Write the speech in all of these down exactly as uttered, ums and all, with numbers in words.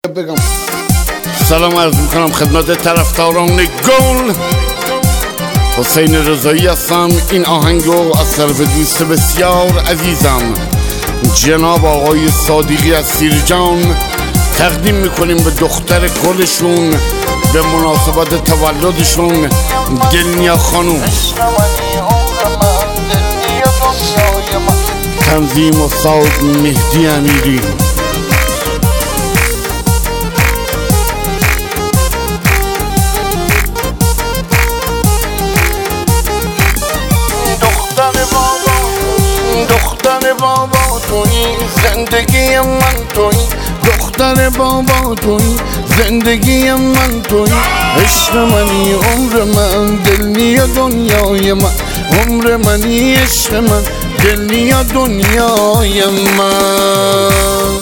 بگم سلام عرض میکنم خدمت طرفداران گل. حسین رضایی هستم. این آهنگو از طرف دوست بسیار عزیزم جناب آقای صادقی از سیرجان تقدیم میکنیم به دختر گلشون به مناسبت تولدشون دلنیا خانوم. تنظیم استاد مهدی امیری. دختر بابا توی زندگی من توی، دختر بابا توی زندگی من توی، عشق منی عمر من دلنی دنیای من، عمر منی عشق من دلنی دنیای من.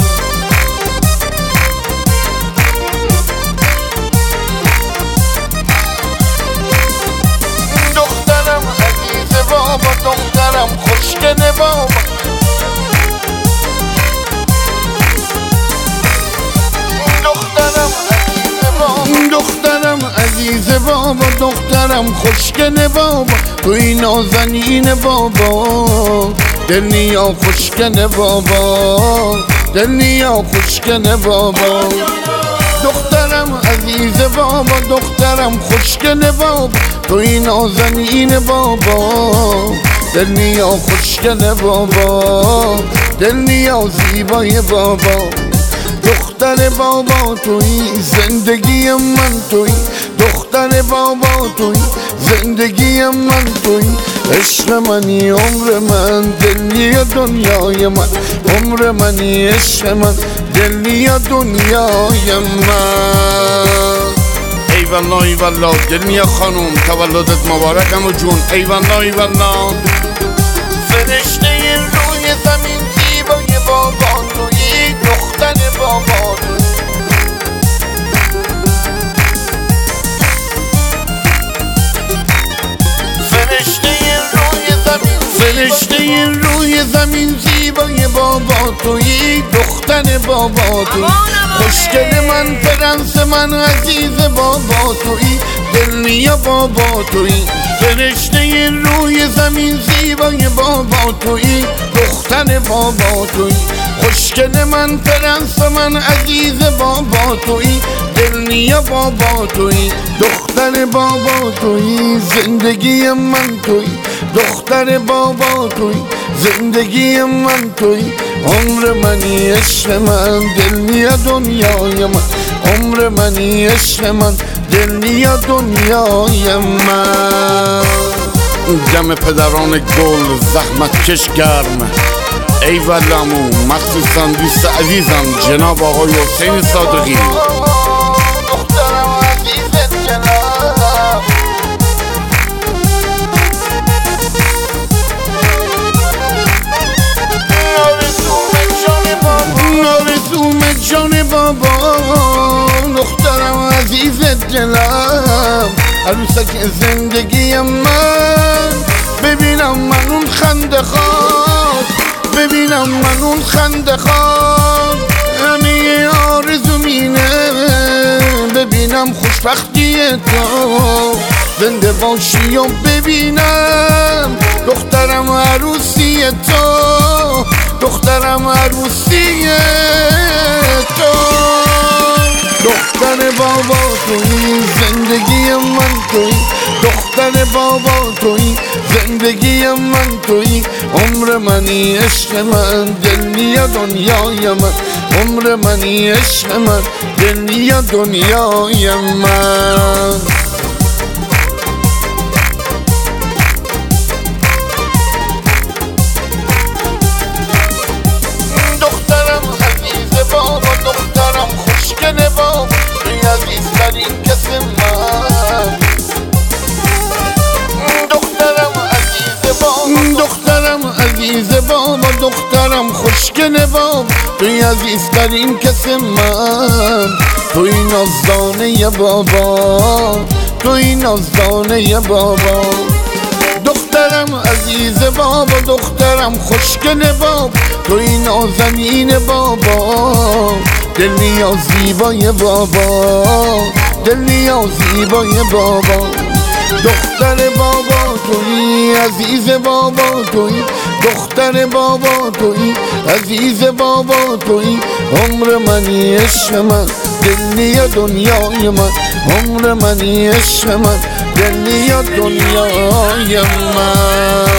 دخترم عزیز بابا، دخترم خوشگل بابا، دخترم عزیز بابا، دخترم خوشگل بابا، توی نازنین بابا، دلنیا خوشگل بابا، دلنیا خوشگل بابا. دخترم عزیز بابا، دخترم خوشگل بابا، توی نازنین بابا، دلنیا خوشگل بابا، دلنیا زیبای بابا. دختر بابا توی زندگی من توی، دختر بابا توی زندگی من توی، عشق منی عمر من دلنی دنیای من، عمر منی عشق من دلنی دنیای من. ای والله ای والله دلنیا خانوم تولدت مبارک امو جون. ای والله ای والله فرشته روی زمین زیبای بابا توی، دختر بابا توی. فرشته روی زمین، فرشته روی زمین زیبای بابا توی، دختر بابا توی، خوشگل من پرنس من عزیز بابا توی، دلنیا بابا توی. فرشته روی زمین زیبای بابا توی، دختر بابا توی، خوشگل من پرنس من عزیز بابا توی، دلنیا بابا توی. دختر بابا توی زندگی من توی، دختر بابا توی زندگی من توی، عمر منی عشق من دلنیا دنیای من، عمر منی عشق من دلنیا دنیای من. جمع پدران گل زحمت کش گرم. ای والامو مخصوصا دوست عزیزم جناب آقای حسین صادقی. دخترم عزیزت جناب، آرزوم جان بابا، دخترم عزیزت جناب، عروسک زندگی من. ببینم من اون خنده خواد، ببینم من اون خنده خواد، همه آرزوم اینه ببینم خوشبختی تو، زنده باشی و ببینم دخترم عروسی تو، دخترم عروسی تو. دختر بابا توی زندگی من توی، دختر بابا توی زندگی من توی، عمر منی عشق من دلنیا دنیای من، عمر منی عشق من دلنیا دنیای من. دخترم عزیز بابا، دخترم خوشگل بابا، توی عزیزترین کس من. دخترم عزیز بابا، دخترم عزیز بابا، دخترم خوشگل بابا، توی عزیزترین کس من. توی نازدانه بابا، توی نازدانه بابا. دخترم عزیز بابا، دخترم خوشگل بابا، توی نازنین بابا، دلیا زیبای بابا دلیا زیبای بابا دختر بابا تویی عزیز بابا تویی دختر بابا تویی عزیز بابا تویی عمر منی عشق من دلی دنیای من عمر منی عشق من دلی دنیای من